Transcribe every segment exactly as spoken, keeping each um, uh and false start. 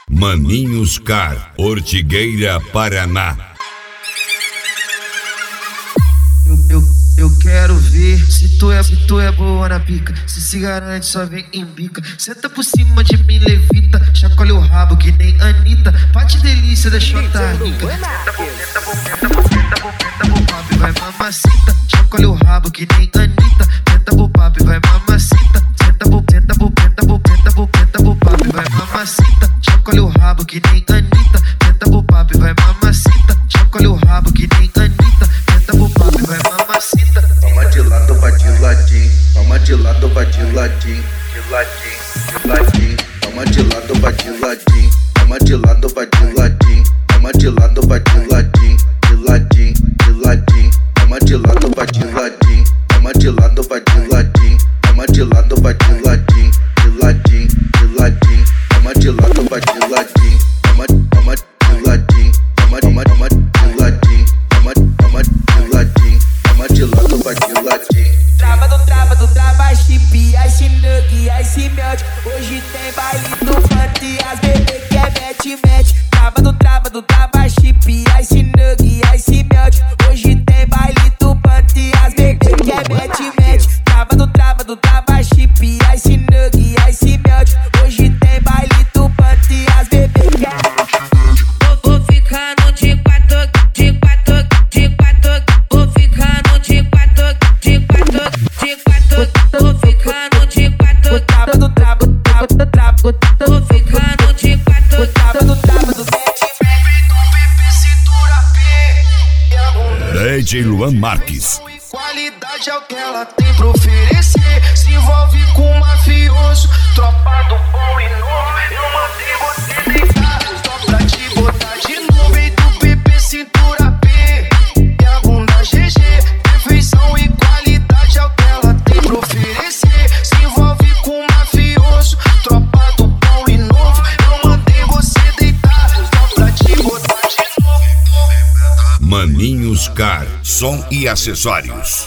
Maninhos Car, Ortigueira, Paraná. Eu, eu, eu quero ver se tu, é, se tu é boa na pica. Se se garante, só vem em bica. Senta por cima de mim, levita. Chacoalha o rabo que nem Anitta. Parte delícia da chota rica. Senta bom, senta bom, senta bom, senta bom, senta bom, papi, vai mamacita. Chacoalha o rabo que nem Anitta. Senta bom, papi, vai mamacita. Senta bom, senta bom, senta bom, senta bom, senta bom, papi, vai mamacita. Chacoalha o rabo que nem Anitta. Senta bom, papi, vai mamacita. Chacoalha o rabo que nem Anitta. Senta bom, papi, vai mamacita. Toma de lado, vai de ladinho. Toma de lado, vai de ladinho. De ladinho, de ladinho. Toma de lado, vai de ladinho. Toma de lado, vai de ladinho. Toma de lado, vai de ladinho. De ladinho, de ladinho. Toma de lado, vai de ladinho. Toma de lado, vai de ladinho. Toma de lado, vai de ladinho. De ladinho, de ladinho. Toma de lado, vai de ladinho. Toma, toma de ladinho. Toma, toma, toma de ladinho. Toma, toma de ladinho. Toma de lado, vai de ladinho. Trava do trava do trava, chip, ice nug, ice melt. Hoje tem baile do funk, as bebê quer mete, mete. Trava do trava do trava, chip, ice nug, ice melt. Hoje tem baile do funk, as bebê quer mete, mete. Trava do trava do trava, chip, ice nug, ice melt. Hoje tem baile do funk, as bebê quer. Vou ficando de quatro, de quatro, de quatro. Vou ficando de quatro, de quatro, de quatro. Vou ficando de quatro. Trava do trava do trava do trava. Vou ficando de quatro. Trava do trava do mete. D J Luan Marques. Qualidade é o que ela tem pra oferecer. Se envolve com um mafioso, tropa do bom e novo. Eu mandei você deitar, só pra te botar de novo. E do P P, cintura P, e a bunda G G. Perfeição e qualidade é o que ela tem pra oferecer. Se envolve com um mafioso, tropa do bom e novo. Eu mandei você deitar, só pra te botar de novo. Maninhos Car, som e acessórios.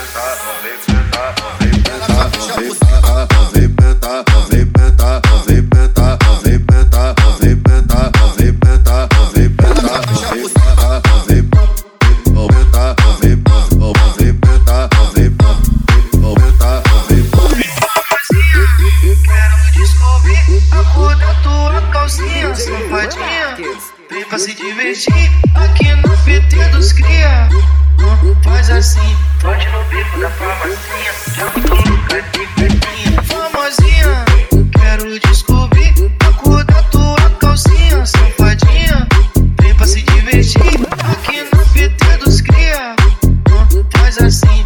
Vem pra se divertir aqui no P T dos cria. Faz assim, pode no bico da farmacinha. Já muito louca de pepinha. Famosinha, quero descobrir a cor da tua calcinha. Safadinha, vem pra se divertir aqui no P T dos cria. Faz assim.